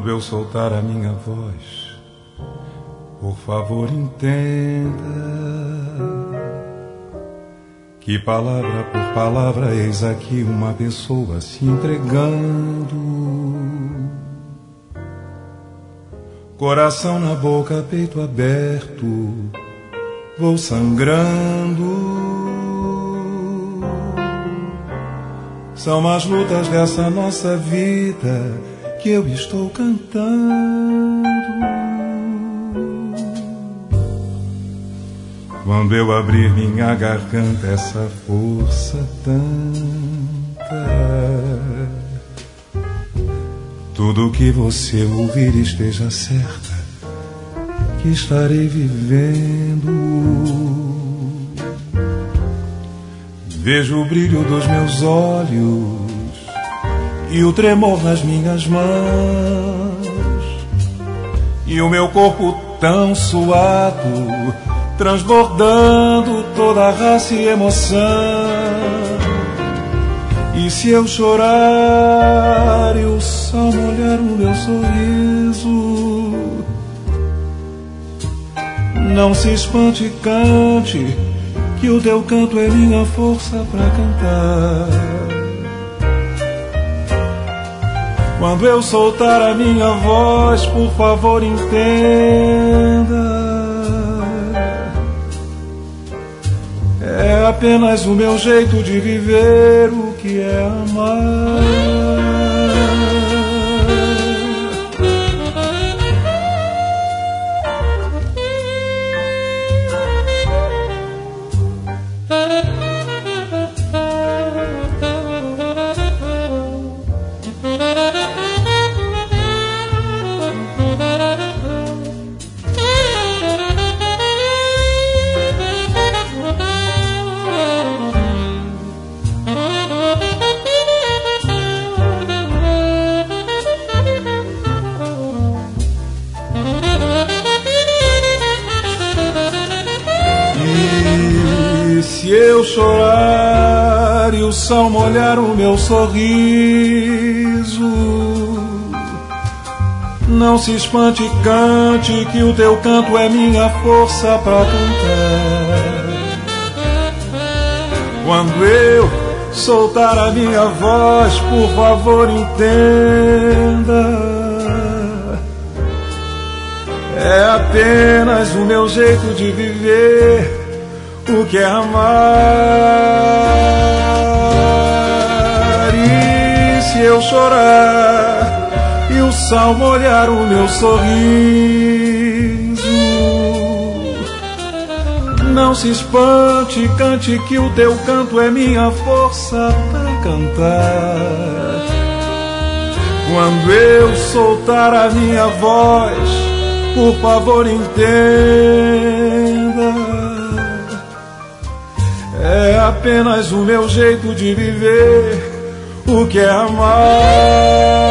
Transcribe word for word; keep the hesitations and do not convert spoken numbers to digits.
Quando eu soltar a minha voz, por favor entenda que palavra por palavra eis aqui uma pessoa se entregando. Coração na boca, peito aberto, vou sangrando. São as lutas dessa nossa vida que eu estou cantando. Quando eu abrir minha garganta, essa força tanta, tudo que você ouvir esteja certa que estarei vivendo. Vejo o brilho dos meus olhos e o tremor nas minhas mãos, e o meu corpo tão suado, transbordando toda a raça e emoção. E se eu chorar e o sol molhar o meu sorriso, não se espante, cante, que o teu canto é minha força pra cantar. Quando eu soltar a minha voz, por favor entenda, é apenas o meu jeito de viver o que é amar. Se eu chorar e o sol molhar o meu sorriso, não se espante, cante, que o teu canto é minha força pra cantar. Quando eu soltar a minha voz, por favor entenda, é apenas o meu jeito de viver o que é amar. E se eu chorar e o sol molhar o meu sorriso, não se espante, cante, que o teu canto é minha força para cantar. Quando eu soltar a minha voz, por favor entenda, é apenas o meu jeito de viver o que é amar.